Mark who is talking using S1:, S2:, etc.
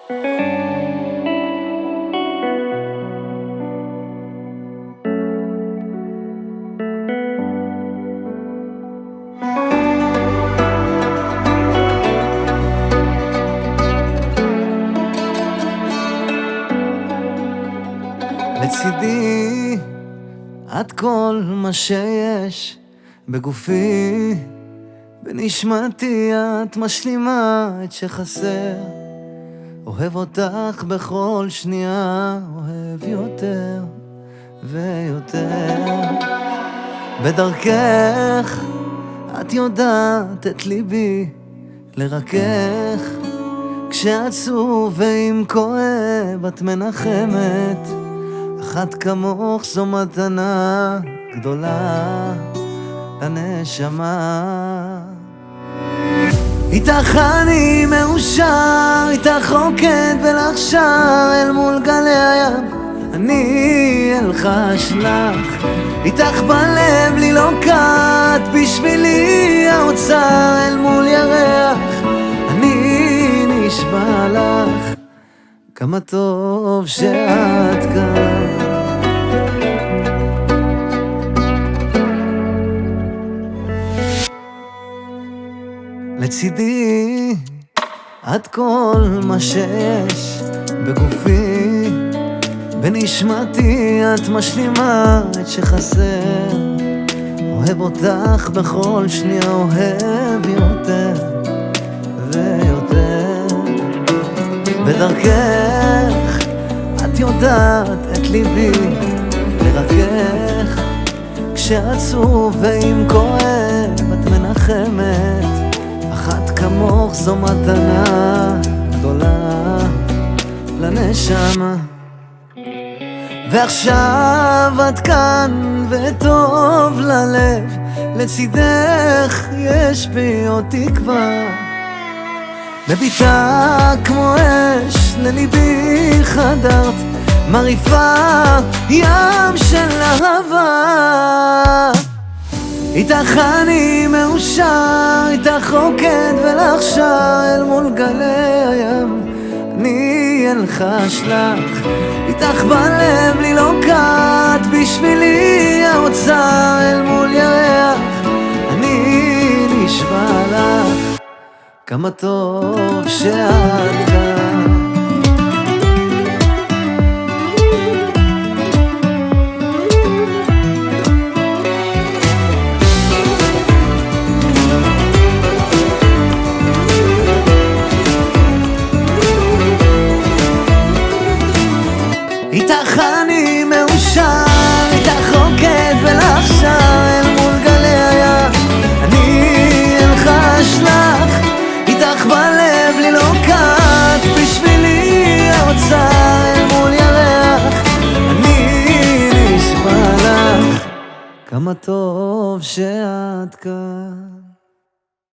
S1: לצידי את כל מה שיש בגופי, בנשמתי את משלימה את שחסר. אוהב אותך בכל שנייה, אוהב יותר ויותר. בדרכך את יודעת את ליבי לרכך, כשעצוב ואם כואב את מנחמת. אחת כמוך זו מתנה גדולה לנשמה. איתך אני מאושר, איתך רוקד ולך שר אל מול גלי הים, אני אלחש לך. איתך בלב לי לא קט, בשבילי האוצר אל מול ירח, אני נשבע לך כמה טוב שאת כאן. לצידי את כל מה שיש בגופי, בנשמתי את משלימה את שחסר. אוהב אותך בכל שנייה, אוהב יותר ויותר. בדרכך את יודעת את ליבי לרכך, כשעצוב ואם כואב את מנחמת. אחת כמוך זו מתנה גדולה לנשמה. ועכשיו את כאן וטוב ללב, לצידך יש בי עוד תקווה. מביטה כמו אש לליבי חדרת, מרעיפה ים של אהבה. איתך אני מאושר, איתך רוקד ולך שר אל מול גלי הים, אני אלחש לך. איתך בלב לי לא קט, בשבילי האוצר אל מול ירח, אני נשבע לך כמה טוב שאת כאן. איתך אני מאושר, איתך רוקד ולך שר אל מול גלי הים, אני אלחש לך. איתך בלב לי לא קט, בשבילי האוצר אל מול ירח, אני נשבע לך כמה טוב שאת כאן.